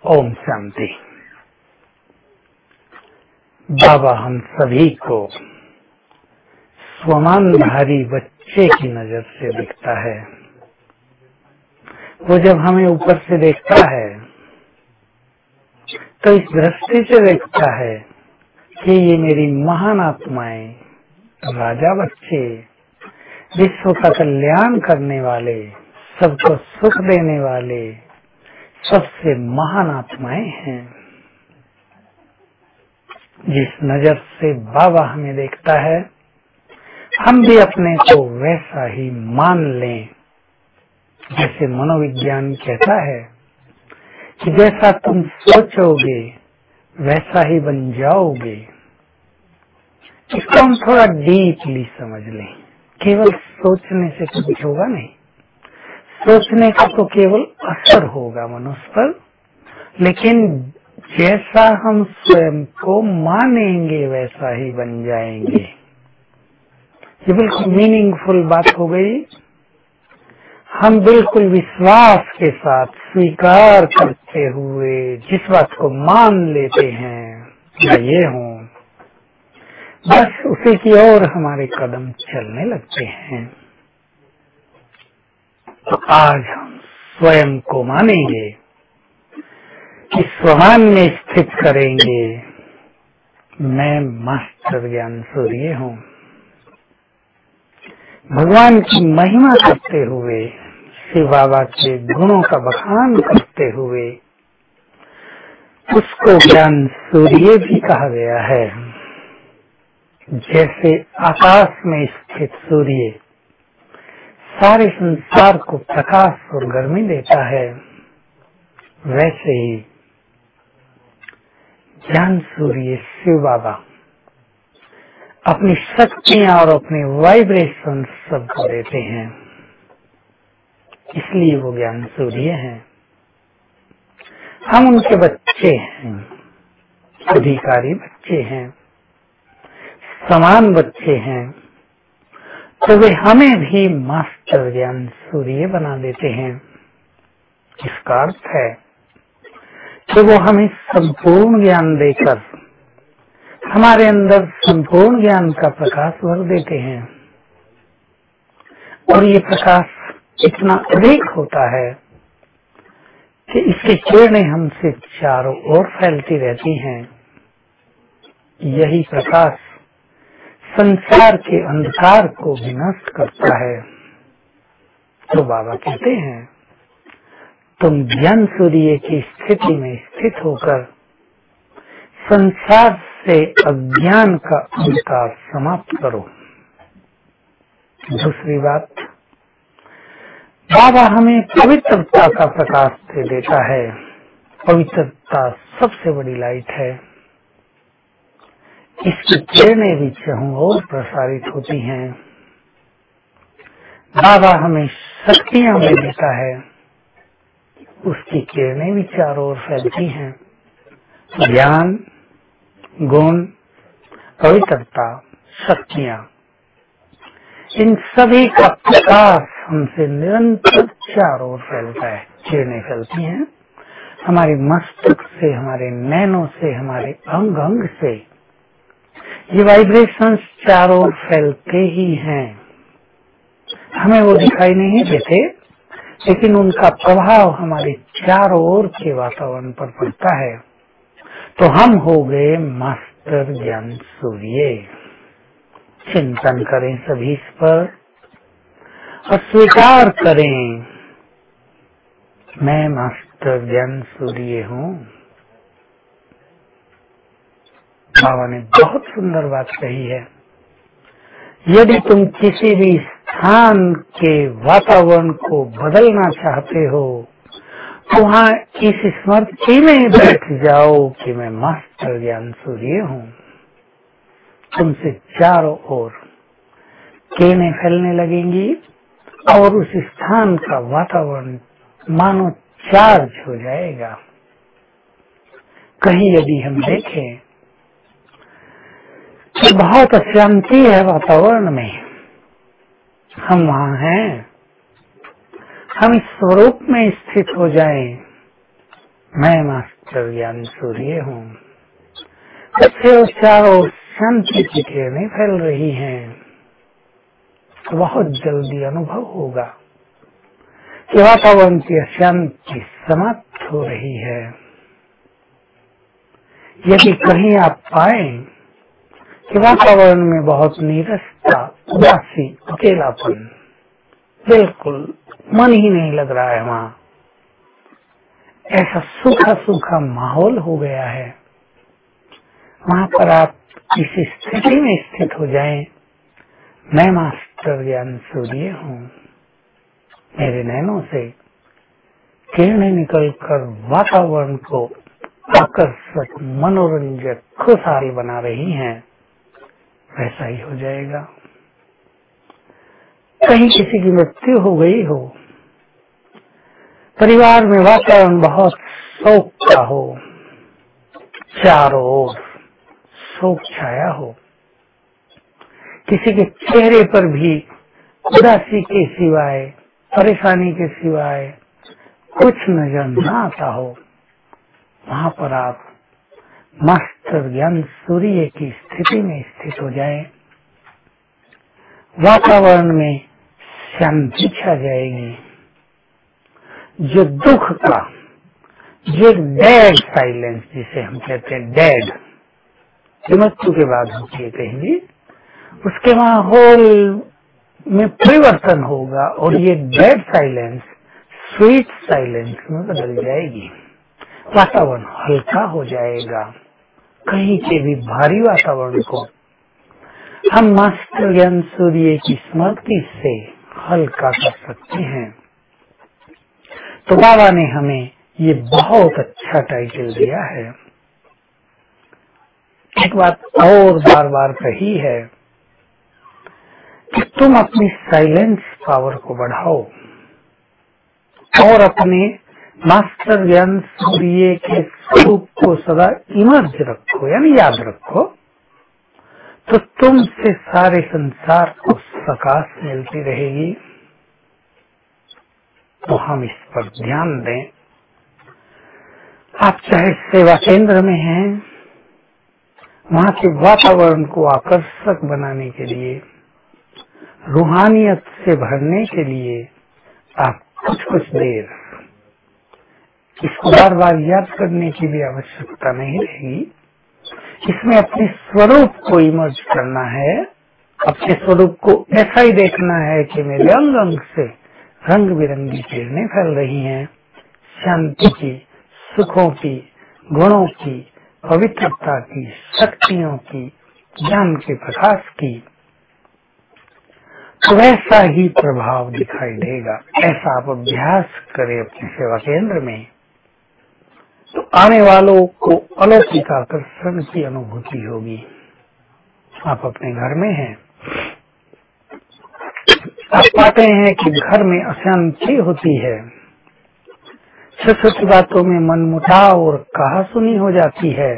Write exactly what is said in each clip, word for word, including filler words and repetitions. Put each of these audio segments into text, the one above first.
ओम शांति। बाबा हम सभी को स्वमानधारी बच्चे की नजर से देखता है। वो जब हमें ऊपर से देखता है तो इस दृष्टि से देखता है कि ये मेरी महान आत्माएं, राजा बच्चे, विश्व का कल्याण करने वाले, सबको सुख देने वाले सबसे महान आत्माएं हैं। जिस नजर से बाबा हमें देखता है, हम भी अपने को वैसा ही मान लें। जैसे मनोविज्ञान कहता है कि जैसा तुम सोचोगे वैसा ही बन जाओगे। इसको हम थोड़ा डीपली समझ लें। केवल सोचने से तो कुछ होगा नहीं। सोचने का तो केवल असर होगा मनुष्य पर, लेकिन जैसा हम स्वयं को मानेंगे वैसा ही बन जाएंगे। ये बिल्कुल मीनिंगफुल बात हो गई। हम बिल्कुल विश्वास के साथ स्वीकार करते हुए जिस बात को मान लेते हैं या ये हूँ, बस उसी की ओर हमारे कदम चलने लगते हैं। तो आज हम स्वयं को मानेंगे कि स्वमान में स्थित करेंगे। मैं मास्टर ज्ञान सूर्य हूँ। भगवान की महिमा करते हुए, शिव बाबा के गुणों का बखान करते हुए उसको ज्ञान सूर्य भी कहा गया है। जैसे आकाश में स्थित सूर्य सारे संसार को प्रकाश और गर्मी देता है, वैसे ही ज्ञान सूर्य शिव बाबा अपनी शक्तियां और अपने वाइब्रेशन सबको देते हैं। इसलिए वो ज्ञान सूर्य हैं। हम उनके बच्चे हैं, अधिकारी बच्चे हैं, समान बच्चे हैं। तो वे हमें भी मास्टर ज्ञान सूर्य बना देते हैं। इसका अर्थ है कि वो हमें संपूर्ण ज्ञान देकर हमारे अंदर संपूर्ण ज्ञान का प्रकाश भर देते हैं। और ये प्रकाश इतना अधिक होता है कि इसकी किरणें हमसे चारों ओर फैलती रहती हैं। यही प्रकाश संसार के अंधकार को भी नष्ट करता है। तो बाबा कहते हैं, तुम ज्ञान सूर्य की स्थिति में स्थित होकर संसार से अज्ञान का अंधकार समाप्त करो। दूसरी बात, बाबा हमें पवित्रता का प्रकाश दे देता है। पवित्रता सबसे बड़ी लाइट है। इसकी किरणें भी चारों ओर प्रसारित होती हैं। बाबा हमें शक्तियां दे देता है, उसकी किरणें भी चारों ओर फैलती हैं। ज्ञान, गुण, पवित्रता, शक्तियां, इन सभी का प्रकाश हमसे निरंतर चारों ओर फैलता है। किरणें फैलती हैं हमारे मस्तक से, हमारे नैनों से, हमारे अंग अंग से। ये वाइब्रेशंस चारों ओर फैलते ही हैं। हमें वो दिखाई नहीं देते, लेकिन उनका प्रभाव हमारे चारों ओर के वातावरण पर पड़ता है। तो हम हो गए मास्टर ज्ञान सूर्य। चिंतन करें सभी इस पर और स्वीकार करें, मैं मास्टर ज्ञान सूर्य हूँ। बाबा ने बहुत सुंदर बात कही है। यदि तुम किसी भी स्थान के वातावरण को बदलना चाहते हो तो वहाँ इस स्मृति में बैठ जाओ कि मैं मास्टर ज्ञान सूर्य हूँ। तुमसे चारों ओर किरणें फैलने लगेंगी और उस स्थान का वातावरण मानो चार्ज हो जाएगा। कहीं यदि हम देखें कि बहुत अशांति है वातावरण में, हम वहाँ हैं, हम इस स्वरूप में स्थित हो जाएं, मैं मास्टर ज्ञान सूर्य हूँ। मुझसे चारों शांति की किरणें फैल रही हैं। तो बहुत जल्दी अनुभव होगा कि वातावरण की अशांति समाप्त हो रही है। यदि कहीं आप पाए कि वातावरण में बहुत नीरसता, उदासी, अकेलापन, बिल्कुल मन ही नहीं लग रहा है, वहाँ ऐसा सूखा सूखा माहौल हो गया है, वहाँ पर आप इस स्थिति में स्थित हो जाएं, मैं मास्टर ज्ञान सूर्य हूँ। मेरे नैनों से किरणें निकलकर वातावरण को आकर्षक, मनोरंजक, खुशहाल बना रही हैं। वैसा ही हो जाएगा। कहीं किसी की मृत्यु हो गई हो, परिवार में वातावरण बहुत शोक का हो, चारों ओर शोक छाया हो, किसी के चेहरे पर भी उदासी के सिवाय, परेशानी के सिवाय कुछ नजर न आता हो, वहाँ पर आप मास्टर ज्ञान सूर्य की स्थिति में स्थित हो जाएं। वातावरण में शांति छा जाएगी। जो दुख का, जो डेड साइलेंस जिसे हम कहते हैं, डेड, जो मृत्यु के बाद होती है कहीं भी, उसके माहौल में परिवर्तन होगा और ये डेड साइलेंस स्वीट साइलेंस में बदल जाएगी। वातावरण हल्का हो जाएगा। कहीं के भी भारी वातावरण को हम मास्टर ज्ञान सूर्य की स्मृति से हल्का कर सकते हैं। तो बाबा ने हमें ये बहुत अच्छा टाइटल दिया है। एक बात और बार बार कही है कि तुम अपनी साइलेंस पावर को बढ़ाओ और अपने मास्टर ज्ञान सूर्य के स्वरूप को सदा इमर्ज रखो, यानी याद रखो, तो तुमसे सारे संसार को प्रकाश मिलती रहेगी। तो हम इस पर ध्यान दें। आप चाहे सेवा केंद्र में हैं, वहाँ के वातावरण को आकर्षक बनाने के लिए, रूहानियत से भरने के लिए आप कुछ कुछ देर, इसको बार बार याद करने की भी आवश्यकता नहीं रहेगी। इसमें अपने स्वरूप को इमर्ज करना है, अपने स्वरूप को ऐसा ही देखना है कि मेरे अंग अंग से रंग बिरंगी किरणें फैल रही हैं, शांति की, सुखों की, गुणों की, पवित्रता की, शक्तियों की, ज्ञान के प्रकाश की। तो वैसा ही प्रभाव दिखाई देगा। ऐसा आप अभ्यास करें अपने सेवा केंद्र में, तो आने वालों को अलौकिक आकर्षण की अनुभूति होगी। आप अपने घर में हैं, आप पाते हैं कि घर में अशांति होती है, छोटी छोटी बातों में मनमुटाव और कहासुनी हो जाती है,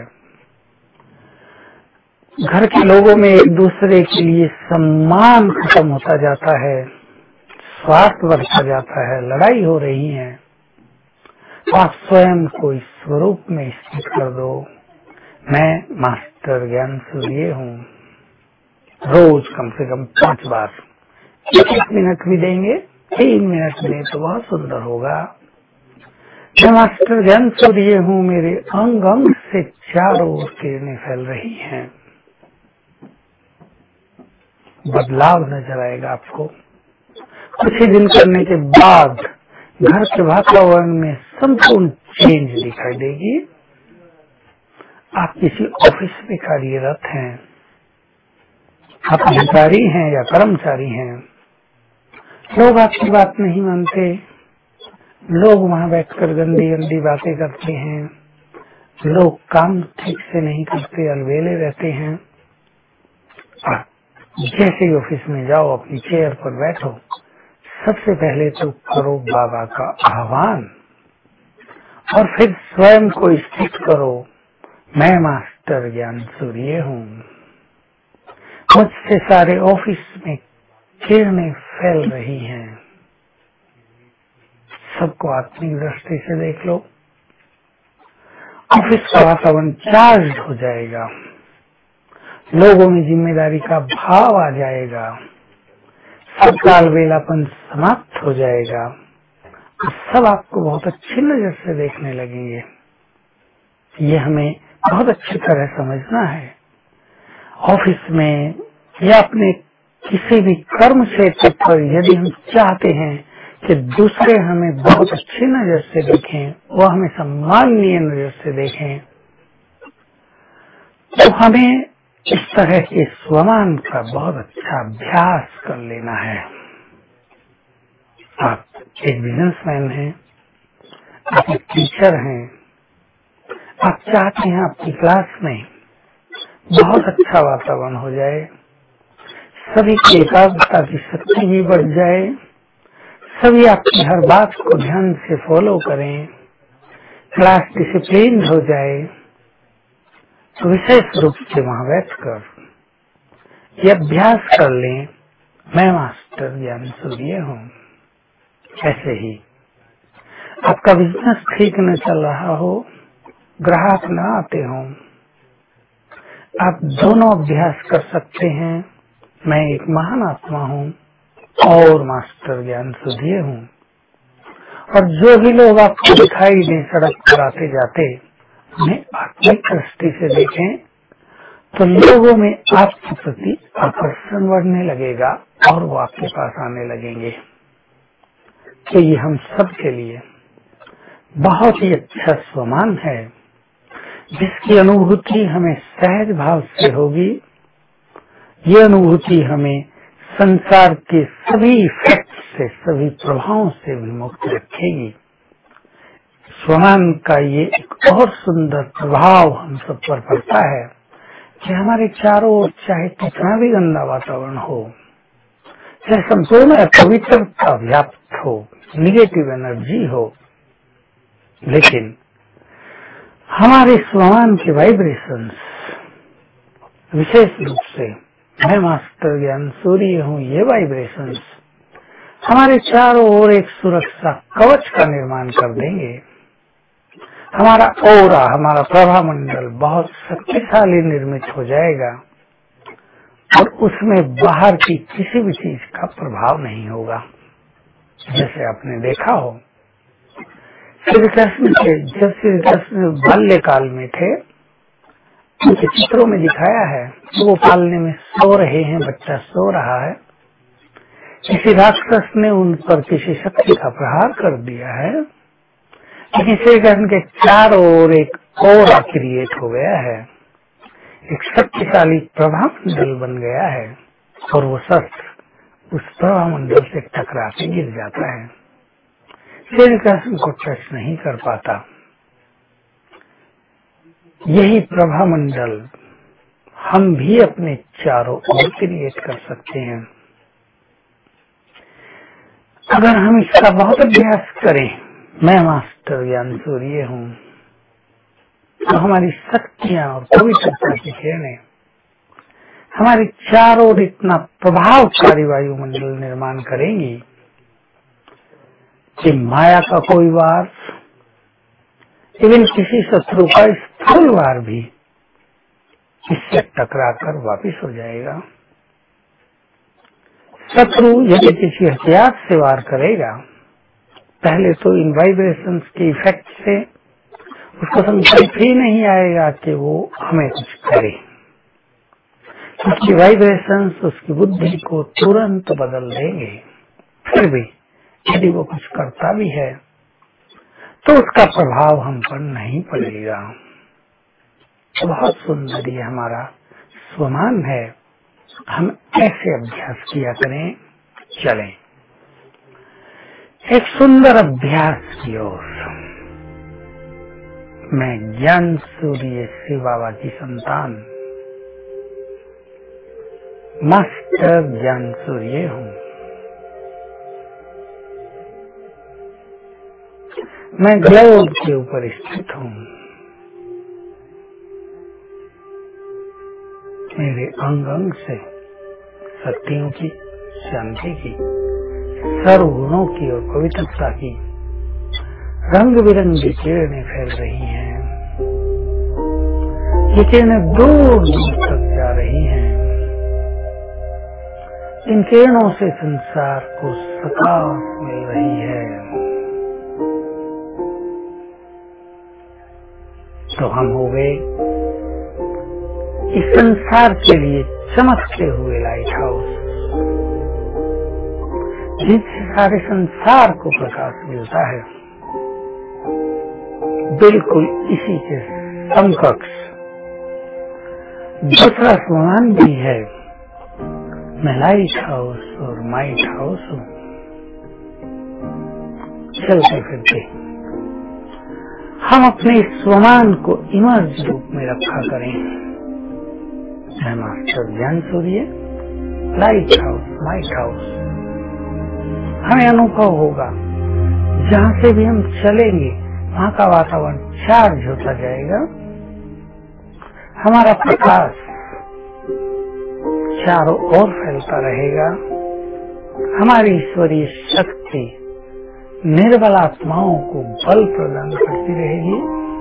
घर के लोगों में एक दूसरे के लिए सम्मान खत्म होता जाता है, स्वार्थ बढ़ता जाता है, लड़ाई हो रही है। तो आप स्वयं को इस स्वरूप में स्थित कर दो, मैं मास्टर ज्ञान सूर्य हूँ। रोज कम से कम पांच बार, एक एक मिनट भी देंगे, तीन मिनट में तो बहुत सुंदर होगा। मैं मास्टर ज्ञान सूर्य हूँ, मेरे अंग अंग से चारों ओर किरणें फैल रही हैं। बदलाव नजर आएगा आपको। कुछ ही दिन करने के बाद घर के वातावरण में संपूर्ण चेंज दिखाई देगी। आप किसी ऑफिस में कार्यरत हैं, आप अधिकारी हैं या कर्मचारी हैं, लोग आपकी बात नहीं मानते, लोग वहाँ बैठकर गंदी गंदी बातें करते हैं, लोग काम ठीक से नहीं करते, अलबेले रहते हैं। आप जैसे ही ऑफिस में जाओ, अपनी चेयर पर बैठो, सबसे पहले तो करो बाबा का आह्वान और फिर स्वयं को स्थित करो, मैं मास्टर ज्ञान सूर्य हूँ। मुझसे सारे ऑफिस में किरणें फैल रही हैं। सबको आत्मिक दृष्टि से देख लो। ऑफिस का वातावरण चार्ज हो जाएगा, लोगों में जिम्मेदारी का भाव आ जाएगा, सब तालमेलापन समाप्त हो जाएगा, सब आपको बहुत अच्छी नजर से देखने लगेंगे। ये हमें बहुत अच्छी तरह समझना है। ऑफिस में या अपने किसी भी कर्म क्षेत्र पर यदि हम चाहते हैं कि दूसरे हमें बहुत अच्छी नजर से देखें, वो हमें सम्माननीय नजर से देखें, तो हमें इस तरह के स्वमान का बहुत अच्छा अभ्यास कर लेना है। आप एक बिजनेसमैन हैं, आप एक टीचर हैं, आप चाहते हैं आपकी क्लास में बहुत अच्छा वातावरण हो जाए, सभी की एकाग्रता की शक्ति भी बढ़ जाए, सभी आपकी हर बात को ध्यान से फॉलो करें, क्लास डिसिप्लिन हो जाए, तो विशेष रूप से वहां बैठकर ये अभ्यास कर लें, मैं मास्टर ज्ञान सूर्य हूँ। ऐसे ही आपका बिजनेस ठीक न चल रहा हो, ग्राहक न आते हों, आप दोनों अभ्यास कर सकते हैं, मैं एक महान आत्मा हूँ और मास्टर ज्ञान सूर्य हूँ। और जो भी लोग आपको दिखाई दें सड़क पर आते जाते, उन्हें आत्मिक दृष्टि से देखें, तो लोगों में आपके प्रति आकर्षण बढ़ने लगेगा और वो आपके पास आने लगेंगे। तो ये हम सब के लिए बहुत ही अच्छा स्वमान है, जिसकी अनुभूति हमें सहज भाव से होगी। ये अनुभूति हमें संसार के सभी इफेक्ट से, सभी प्रभावों से भी मुक्त रखेगी। स्वमान का ये एक और सुंदर प्रभाव हम सब पर पड़ता है कि हमारे चारों ओर चाहे कितना भी गंदा वातावरण हो, चाहे संपूर्ण अपवित्रता व्याप्त हो, निगेटिव एनर्जी हो, लेकिन हमारे स्वमान के वाइब्रेशंस, विशेष रूप से मैं मास्टर ज्ञान सूर्य हूँ, ये वाइब्रेशंस हमारे चारों ओर एक सुरक्षा कवच का निर्माण कर देंगे। हमारा ओरा, हमारा प्रभा मंडल बहुत शक्तिशाली निर्मित हो जाएगा और उसमें बाहर की किसी भी चीज का प्रभाव नहीं होगा। जैसे आपने देखा हो श्री कृष्ण के, जब श्री कृष्ण बाल्यकाल में थे, उनके चित्रों में दिखाया है कि वो पालने में सो रहे हैं, बच्चा सो रहा है, किसी राक्षस ने उन पर किसी शक्ति का प्रहार कर दिया है, लेकिन श्री कृष्ण के चारों ओर एक और क्रिएट हो गया है, एक शक्तिशाली प्रभामंडल बन गया है और वो शस्त्र उस प्रभामंडल से टकरा के गिर जाता है, श्री कृष्ण को टच नहीं कर पाता। यही प्रभामंडल हम भी अपने चारों ओर क्रिएट कर सकते हैं अगर हम इसका बहुत अभ्यास करें। मैं मास्टर ज्ञान सूर्य हूँ, तो हमारी शक्तियाँ और पवित्रता की किरणें हमारे चारों ओर इतना प्रभावकारी वायुमंडल निर्माण करेंगी कि माया का कोई वार, इवन किसी शत्रु का स्थूल वार भी इससे टकरा कर वापिस हो जाएगा। शत्रु यदि किसी हथियार से वार करेगा, पहले तो इन वाइब्रेशंस के इफेक्ट से उसको संकल्प ही नहीं आएगा कि वो हमें कुछ करे, उसकी वाइब्रेशंस उसकी बुद्धि को तुरंत बदल देंगे। फिर भी यदि वो कुछ करता भी है तो उसका प्रभाव हम पर नहीं पड़ेगा। तो बहुत सुंदर ये हमारा स्वमान है, हम ऐसे अभ्यास किया करें। चलें एक सुंदर अभ्यास की ओर। मैं ज्ञान सूर्य शिव बाबा की संतान मास्टर ज्ञान सूर्य हूँ। मैं ग्लोब के ऊपर स्थित हूँ। मेरे अंग अंग से शक्तियों की, शांति की, सर्वगुणों की और पवित्रता की रंग बिरंगी किरणें फैल रही हैं। ये किरणें दूर दूर तक जा रही हैं। इन किरणों से संसार को प्रकाश मिल रही है। तो हम हो गए इस संसार के लिए चमकते हुए लाइट हाउस, जिससे सारे संसार को प्रकाश मिलता है। बिल्कुल इसी के समकक्ष दूसरा स्वमान भी है। मैं लाइट हाउस और माइट हाउस हूँ। चलते फिरते हम अपने स्वमान को इमर्ज रूप में रखा करें। मैं मास्टर ज्ञान सूर्य, लाइट हाउस, माइट हाउस। हमें अनुभव होगा जहाँ से भी हम चलेंगे वहाँ का वातावरण चार्ज होता जाएगा। हमारा प्रकाश चारों ओर फैलता रहेगा। हमारी ईश्वरीय शक्ति निर्बल आत्माओं को बल प्रदान करती रहेगी।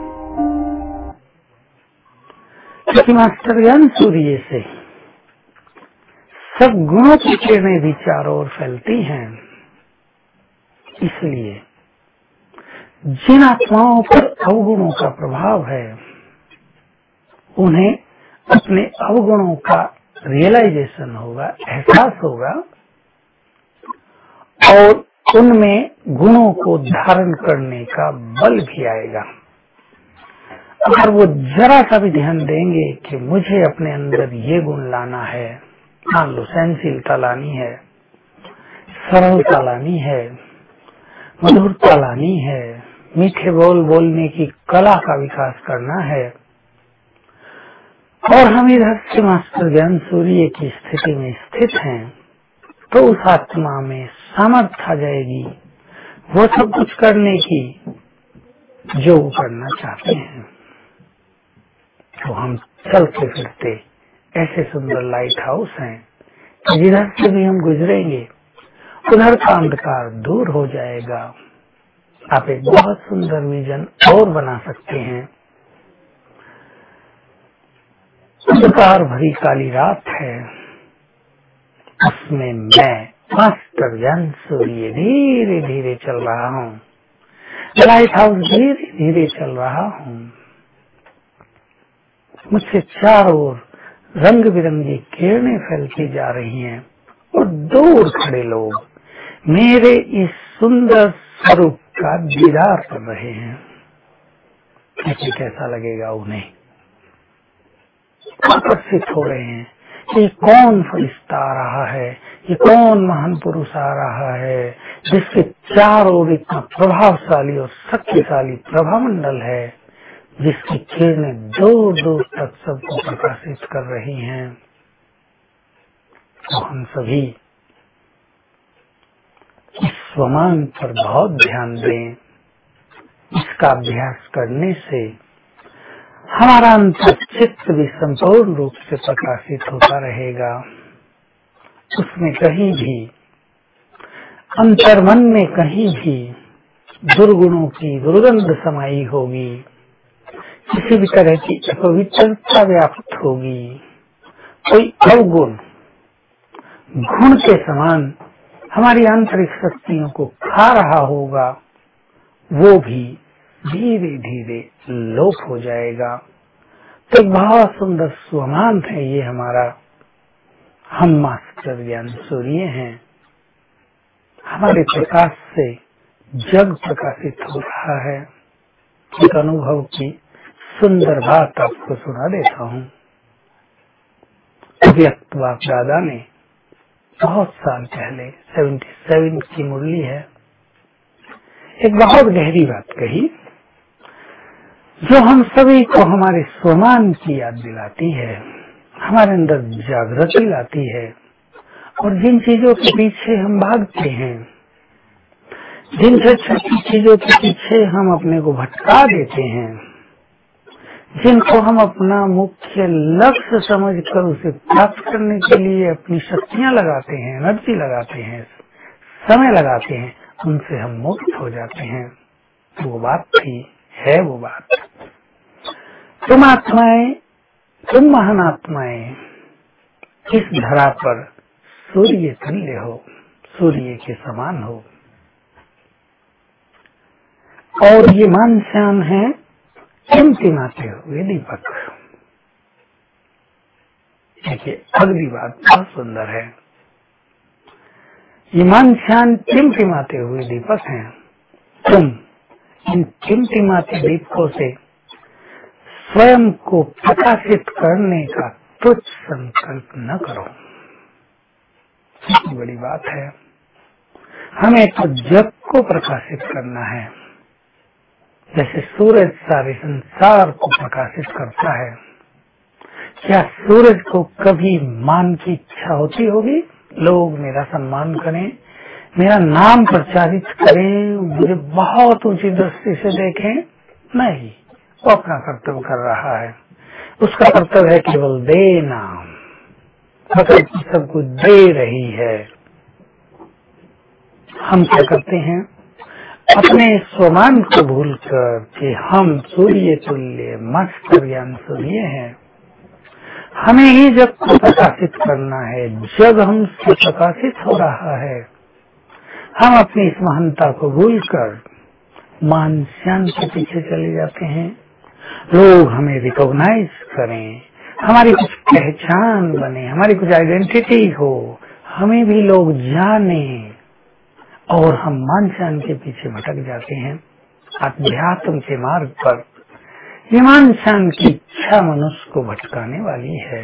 क्योंकि मास्टर ज्ञान सूर्य से सब गुणों की किरणें भी चारों ओर फैलती हैं। इसलिए जिन आत्माओं पर अवगुणों का प्रभाव है, उन्हें अपने अवगुणों का रियलाइजेशन होगा, एहसास होगा, और उनमें गुणों को धारण करने का बल भी आएगा। अगर वो जरा सा भी ध्यान देंगे कि मुझे अपने अंदर ये गुण लाना है, मान लो सहनशीलता लानी है, सरलता लानी है, मधुरता लानी है, मीठे बोल बोलने की कला का विकास करना है, और हम इधर से मास्टर ज्ञान सूर्य की स्थिति में स्थित हैं, तो उस आत्मा में सामर्थ्य आ जाएगी वो सब कुछ करने की जो वो करना चाहते हैं। तो हम चलते फिरते ऐसे सुंदर लाइट हाउस हैं कि जिधर से भी हम गुजरेंगे उधर का अंधकार दूर हो जाएगा। आप एक बहुत सुंदर विजन और बना सकते हैं। अंधकार भरी काली रात है, उसमें मैं मास्टर ज्ञान सूर्य धीरे धीरे चल रहा हूँ, लाइट हाउस धीरे धीरे चल रहा हूँ। मुझसे चारों ओर रंग बिरंगी किरणें फैलती जा रही हैं और दूर खड़े लोग मेरे इस सुंदर स्वरूप का दीदार कर रहे हैं। कैसे कैसा लगेगा उन्हें, आकर्षित हो रहे हैं। ये कौन फरिश्ता आ रहा है, ये कौन महान पुरुष आ रहा है जिसके चारों ओर इतना प्रभावशाली और शक्तिशाली प्रभामंडल है, जिसकी किरणें दूर दूर तक सबको प्रकाशित कर रही हैं। तो हम सभी इस स्वमान पर बहुत ध्यान दें। इसका अभ्यास करने से हमारा अंतर्चित्त भी संपूर्ण रूप से प्रकाशित होता रहेगा। उसमें कहीं भी अंतर्मन में कहीं भी दुर्गुणों की दुर्गंध समाई होगी, किसी भी तरह की अपवित्रता व्याप्त होगी, कोई अवगुण घुण के समान हमारी आंतरिक शक्तियों को खा रहा होगा, वो भी धीरे धीरे लोप हो जाएगा। तो बहुत सुंदर स्वमान है ये हमारा। हम मास्टर ज्ञान सूर्य हैं। हमारे प्रकाश से जग प्रकाशित हो रहा है। एक अनुभव की सुंदर बात आपको सुना देता हूँ। व्यक्त बाप दादा ने बहुत साल पहले सतहत्तर की मुरली है, एक बहुत गहरी बात कही जो हम सभी को हमारे स्वमान की याद दिलाती है, हमारे अंदर जागृति लाती है। और जिन चीजों के पीछे हम भागते हैं, जिन छोटी चीजों के पीछे हम अपने को भटका देते हैं, जिनको हम अपना मुख्य लक्ष्य समझकर उसे प्राप्त करने के लिए अपनी शक्तियां लगाते हैं, एनर्जी लगाते हैं, समय लगाते हैं, उनसे हम मुक्त हो जाते हैं। वो बात थी, है वो बात। तुम आत्माएं तुम महान आत्माएं इस धरा पर सूर्य तुल्य हो, सूर्य के समान हो। और ये मान श्याम है टिमटिमाते हुए दीपक। देखिए अगली बात बहुत सुंदर है। ये मान श्याम टिमटिमाते हुए दीपक हैं। तुम इन टिमटिमाते दीपकों से स्वयं को प्रकाशित करने का तुच्छ संकल्प न करो। कितनी बड़ी बात है। हमें तो जग को प्रकाशित करना है। जैसे सूरज सारे संसार को प्रकाशित करता है, क्या सूरज को कभी मान की इच्छा होती होगी? लोग मेरा सम्मान करें, मेरा नाम प्रचारित करें, मुझे बहुत ऊंची दृष्टि से देखें? नहीं, वो अपना कर्तव्य कर रहा है। उसका कर्तव्य है केवल देना। प्रकृति सबको दे रही है। हम क्या करते हैं? अपने स्वमान को भूलकर कि हम सूर्य तुल्य मस्त ज्ञान सूर्य हैं, हमें ही जग को प्रकाशित करना है। जग हमसे प्रकाशित हो रहा है। हम अपनी इस महानता को भूलकर मान श्याम के पीछे चले जाते हैं। लोग हमें रिकॉग्नाइज करें, हमारी कुछ पहचान बने, हमारी कुछ आइडेंटिटी हो, हमें भी लोग जाने, और हम मान श्याम के पीछे भटक जाते हैं। अध्यात्म के मार्ग पर ये मान श्याम की इच्छा मनुष्य को भटकाने वाली है।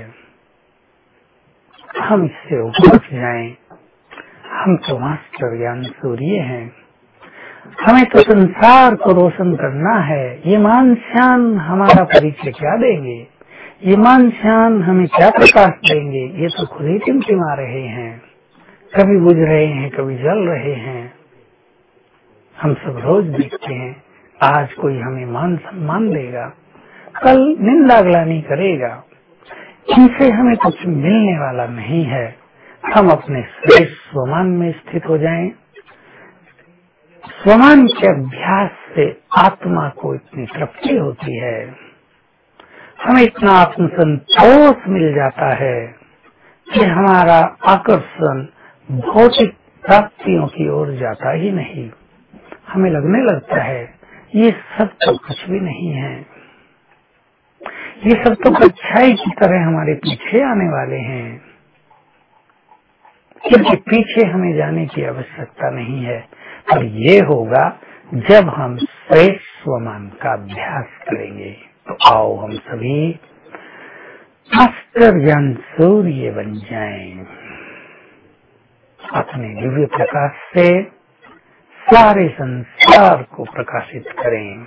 हम इससे ऊपर जाएं। हम तो मास्टर ज्ञान सूर्य हैं। हमें तो संसार को रोशन करना है। ये मान श्याम हमारा परिचय क्या देंगे? ये मान श्याम हमें क्या प्रकाश देंगे? ये तो खुद ही टिमटिमा रहे हैं, कभी बुझ रहे हैं, कभी जल रहे हैं। हम सब रोज देखते हैं, आज कोई हमें मान सम्मान देगा, कल निंदा ग्लानि करेगा। इनसे हमें कुछ मिलने वाला नहीं है। हम अपने श्रेष्ठ स्वमान में स्थित हो जाएं। स्वमान के अभ्यास से आत्मा को इतनी तृप्ति होती है, हमें इतना आत्मसंतोष मिल जाता है कि हमारा आकर्षण भौतिक प्राप्तियों की ओर जाता ही नहीं। हमें लगने लगता है ये सब तो कुछ भी नहीं है, ये सब तो अच्छाई की तरह हमारे पीछे आने वाले हैं। क्योंकि पीछे हमें जाने की आवश्यकता नहीं है, पर ये होगा जब हम श्रेष्ठ स्वमान का अभ्यास करेंगे। तो आओ हम सभी मास्टर ज्ञान सूर्य बन जाएं। अपने दिव्य प्रकाश से सारे संसार को प्रकाशित करें।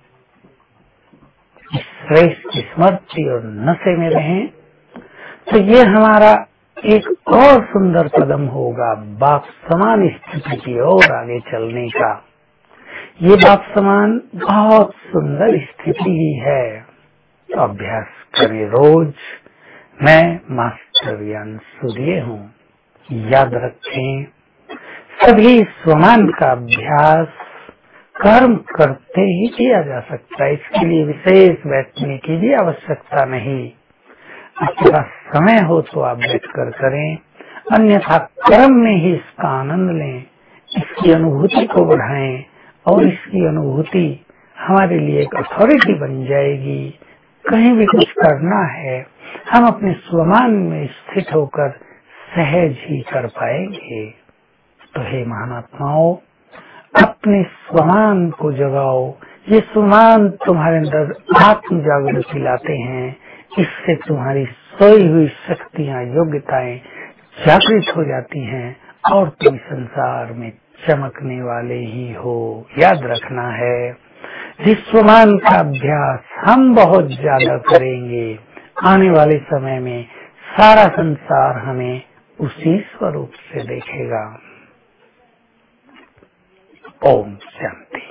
श्रेष्ठ स्मृति और नशे में रहें तो ये हमारा एक और सुंदर कदम होगा बाप समान स्थिति की ओर आगे चलने का। ये बाप समान बहुत सुंदर स्थिति ही है। तो अभ्यास करें रोज। मैं मास्टर ज्ञान सूर्य हूँ। याद रखें, सभी स्वमान का अभ्यास कर्म करते ही किया जा सकता है। इसके लिए विशेष बैठने की भी आवश्यकता नहीं। आपके पास समय हो तो आप बैठकर करें, अन्यथा कर्म में ही इसका आनंद लें, इसकी अनुभूति को बढ़ाएं और इसकी अनुभूति हमारे लिए एक अथॉरिटी बन जाएगी। कहीं भी कुछ करना है, हम अपने स्वमान में स्थित होकर सहज ही कर पाएंगे। तो हे महानात्माओं, अपने स्वमान को जगाओ। ये स्वमान तुम्हारे अंदर आत्म जागृति लाते हैं। इससे तुम्हारी सोई हुई शक्तियां, योग्यताएं जागृत हो जाती हैं और तुम संसार में चमकने वाले ही हो। याद रखना है, विश्वमान का अभ्यास हम बहुत ज्यादा करेंगे। आने वाले समय में सारा संसार हमें उसी स्वरूप से देखेगा। ओम शांति।